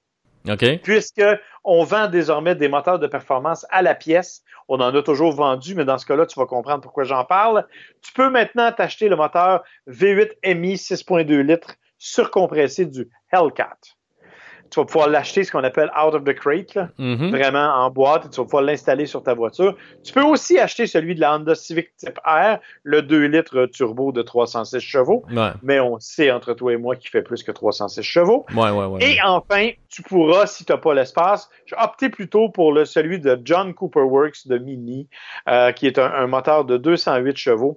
Speaker 1: OK.
Speaker 2: Puisqu'on vend désormais des moteurs de performance à la pièce. On en a toujours vendu, mais dans ce cas-là, tu vas comprendre pourquoi j'en parle. Tu peux maintenant t'acheter le moteur V8 MI 6.2 litres surcompressé du Hellcat. Tu vas pouvoir l'acheter, ce qu'on appelle out of the crate, là, vraiment en boîte, et tu vas pouvoir l'installer sur ta voiture. Tu peux aussi acheter celui de la Honda Civic Type R, le 2 litres turbo de 306 chevaux, mais on sait entre toi et moi qu'il fait plus que 306 chevaux. Et enfin, tu pourras, si tu n'as pas l'espace, opter plutôt pour celui de John Cooper Works de Mini, qui est un moteur de 208 chevaux.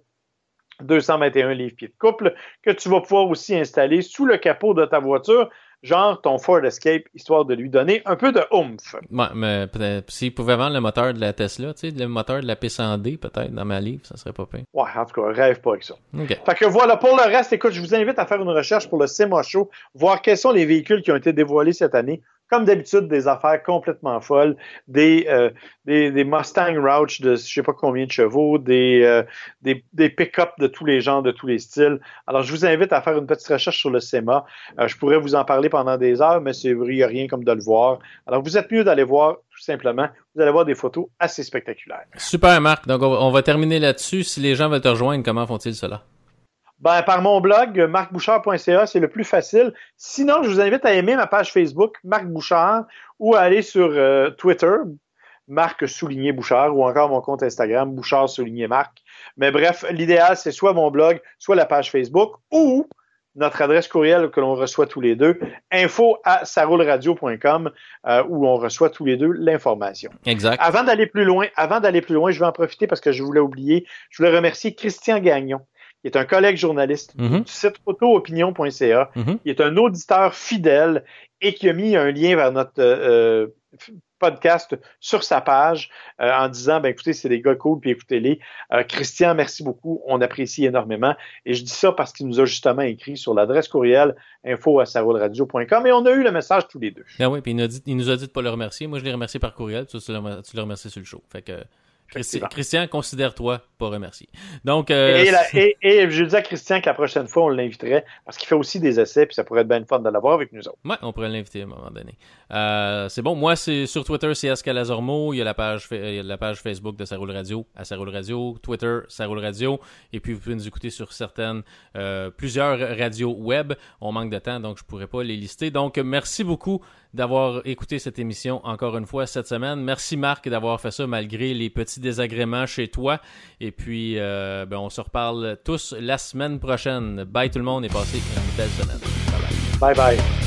Speaker 2: 221 livres-pieds de couple, que tu vas pouvoir aussi installer sous le capot de ta voiture, genre ton Ford Escape, histoire de lui donner un peu de oomph.
Speaker 1: Ouais, mais peut-être, s'il pouvait vendre le moteur de la Tesla, tu sais, le moteur de la P100D, peut-être, dans ma livre, ça serait pas pire.
Speaker 2: Ouais, en tout cas, rêve pas avec ça.
Speaker 1: Okay.
Speaker 2: Fait que voilà, pour le reste, écoute, je vous invite à faire une recherche pour le SEMA Show, voir quels sont les véhicules qui ont été dévoilés cette année. Comme d'habitude, des affaires complètement folles, des Mustang Roush de je sais pas combien de chevaux, des pick-up de tous les genres, de tous les styles. Alors, je vous invite à faire une petite recherche sur le SEMA. Je pourrais vous en parler pendant des heures, mais il n'y a rien comme de le voir. Alors, vous êtes mieux d'aller voir, tout simplement. Vous allez voir des photos assez spectaculaires.
Speaker 1: Super, Marc. Donc, on va terminer là-dessus. Si les gens veulent te rejoindre, comment font-ils cela?
Speaker 2: Ben, par mon blog, marcbouchard.ca, c'est le plus facile. Sinon, je vous invite à aimer ma page Facebook, Marc Bouchard, ou à aller sur Twitter, Marc-Bouchard, ou encore mon compte Instagram, Bouchard-Marc. Mais bref, l'idéal, c'est soit mon blog, soit la page Facebook, ou notre adresse courriel que l'on reçoit tous les deux, info@sarouleradio.com, où on reçoit tous les deux l'information.
Speaker 1: Exact.
Speaker 2: Avant d'aller plus loin, je vais en profiter parce que je voulais oublier. Je voulais remercier Christian Gagnon, qui est un collègue journaliste du site autoopinion.ca, qui est un auditeur fidèle et qui a mis un lien vers notre podcast sur sa page en disant, ben écoutez, c'est des gars cool, puis écoutez-les. Christian, merci beaucoup, on apprécie énormément. Et je dis ça parce qu'il nous a justement écrit sur l'adresse courriel info@sarouleradio.com et on a eu le message tous les deux.
Speaker 1: Ah oui, puis il nous a dit de pas le remercier. Moi, je l'ai remercié par courriel, tu le remercies sur le show. Fait que Christian, considère-toi pas remercié. Donc,
Speaker 2: et je dis à Christian que la prochaine fois, on l'inviterait parce qu'il fait aussi des essais, puis ça pourrait être bien fun de l'avoir avec nous autres.
Speaker 1: Ouais, on pourrait l'inviter à un moment donné. C'est bon. Moi, c'est sur Twitter, c'est Escalazormo. Il y a la page Facebook de Ça Roule Radio, à Ça Roule Radio. Twitter, Ça Roule Radio. Et puis, vous pouvez nous écouter sur plusieurs radios web. On manque de temps, donc je pourrais pas les lister. Donc, merci beaucoup d'avoir écouté cette émission encore une fois cette semaine. Merci Marc d'avoir fait ça malgré les petits désagréments chez toi. Et puis, on se reparle tous la semaine prochaine. Bye tout le monde et passez une belle semaine.
Speaker 2: Bye bye.